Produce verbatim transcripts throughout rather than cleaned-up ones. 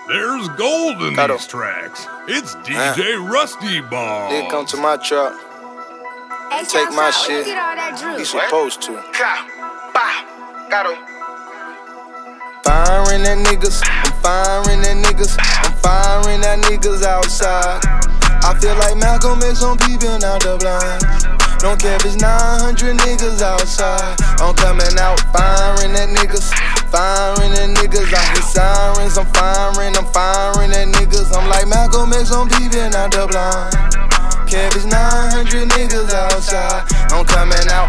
There's gold in Got these tracks. It's D J uh. Rusty Ball. Nigga come to my truck. Hey, take my shot, shit. You supposed to. Got him. Firing at niggas. I'm firing at niggas. I'm firing at niggas outside. I feel like Malcolm X on peeping out the blind. Don't care if it's nine hundred niggas outside. I'm coming out firing at niggas. Firing at niggas. I hear sirens. I'm firing. I'm firing at niggas. I'm like Malcolm X on peeping out the blind. Care if it's nine hundred niggas outside. I'm coming out.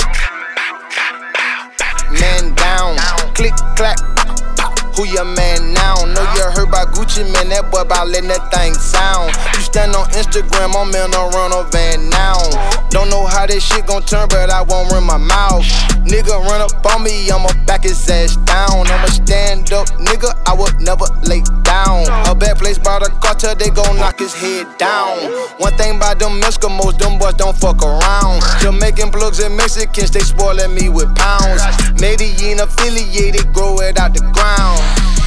Man down. Click, clack. Who your man now? Know you heard about Gucci, man, that boy bout letting that thing sound. You stand on Instagram, I'm in a run a van now. Don't know how this shit gon' turn, but I won't run my mouth. Nigga run up on me, I'ma back his ass down. I'ma stand up, nigga, I would never lay down. A bad place by the cartel, they gon' knock his head down. One thing about them Eskimos, them boys don't fuck around. Jamaican plugs and Mexicans, they spoiling me with pounds. Medellin affiliated, grow it out the ground.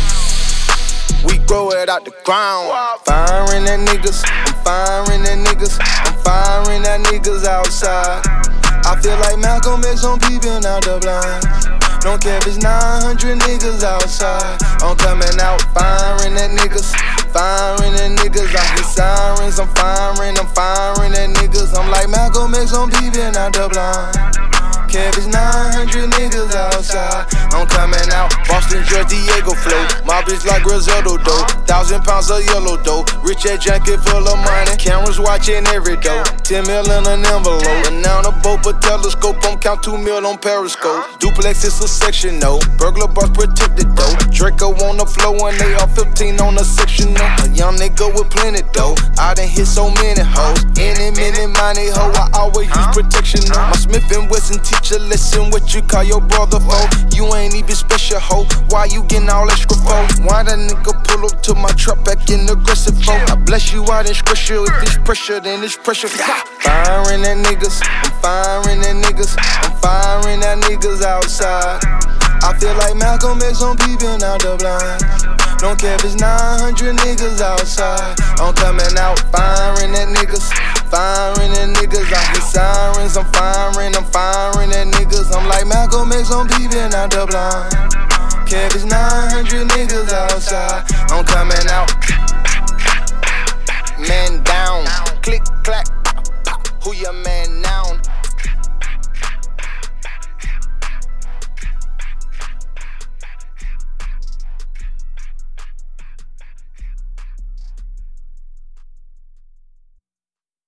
We grow it out the ground. Firing at niggas, I'm firing at niggas. I'm firing at niggas outside. I feel like Malcolm X on peeping out the blind. Don't care if it's nine hundred niggas outside. I'm coming out firing at niggas. Firing at niggas. I hear sirens. I'm firing, I'm firing at niggas. I'm like Malcolm X on peeping out the blind. Care if it's nine hundred niggas outside. I'm coming out, Boston, George, Diego flow. My bitch like Griselda dough. Thousand pounds of yellow dough. Rich at jacket full of money. Cameras watching every dough. Ten mil in an envelope. And now the boat, but telescope. I'm count two mil on Periscope. Duplex is a section, no. Burglar bars protected though. Draco on the floor and they all fifteen on the section, no. A young nigga with plenty dough. I done hit so many hoes. Any minute, money hoe. I always use protection, no. My Smith and Wesson teacher, listen what you call your brother for. You ain't even special, ho. Why you getting all extra for? Why that nigga pull up to my truck back in aggressive for? I bless you out in scripture. If it's pressure, then it's pressure. Firing at niggas. I'm firing at niggas. I'm firing at niggas outside. I feel like Malcolm X on peeping out the blind. Don't care if it's nine hundred niggas outside. I'm coming out firing at niggas. Firing at niggas. I hear sirens. I'm firing. I'm firing at niggas. I'm like Malcolm X on peeping out the blind. Care if it's nine hundred niggas outside. I'm coming